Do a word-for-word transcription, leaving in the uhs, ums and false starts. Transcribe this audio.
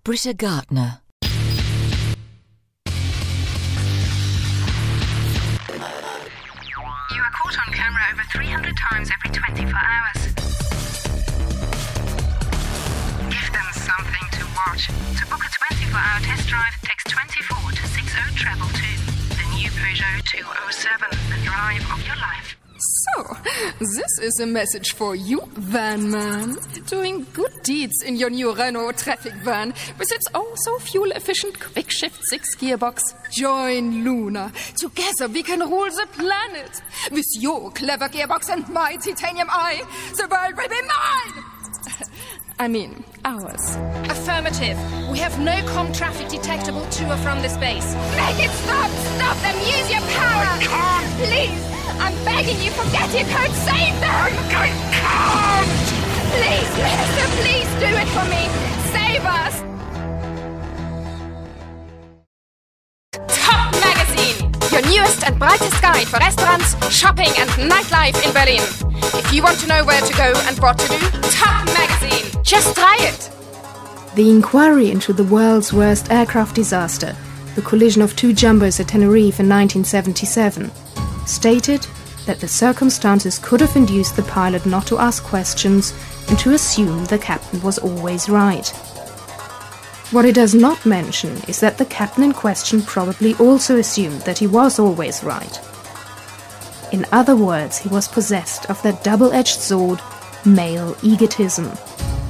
Britta Gartner. You are caught on camera over three hundred times every twenty-four hours. Give them something to watch. To book a twenty-four hour test drive, text twenty-four to six zero treble two. The new Peugeot two oh seven, the drive of your life. So, this is a message for you, van man. Doing good deeds in your new Renault traffic van with its oh-so fuel-efficient quick-shift six-gearbox. Join Luna. Together we can rule the planet. With your clever gearbox and my titanium eye, the world will be mine! I mean, ours. Affirmative. We have no com traffic detectable to or from this base. Make it stop! Stop them! Use your power! I can't! Please! I'm begging you, forget your code, save them! I can't! Please, mister, please do it for me! Save us! Top Magazine! Your newest and brightest guide for restaurants, shopping and nightlife in Berlin. If you want to know where to go and what to do, Top Magazine! Just try it! The inquiry into the world's worst aircraft disaster, the collision of two jumbos at Tenerife in nineteen seventy-seven, stated that the circumstances could have induced the pilot not to ask questions and to assume the captain was always right. What it does not mention is that the captain in question probably also assumed that he was always right. In other words, he was possessed of that double-edged sword, male egotism.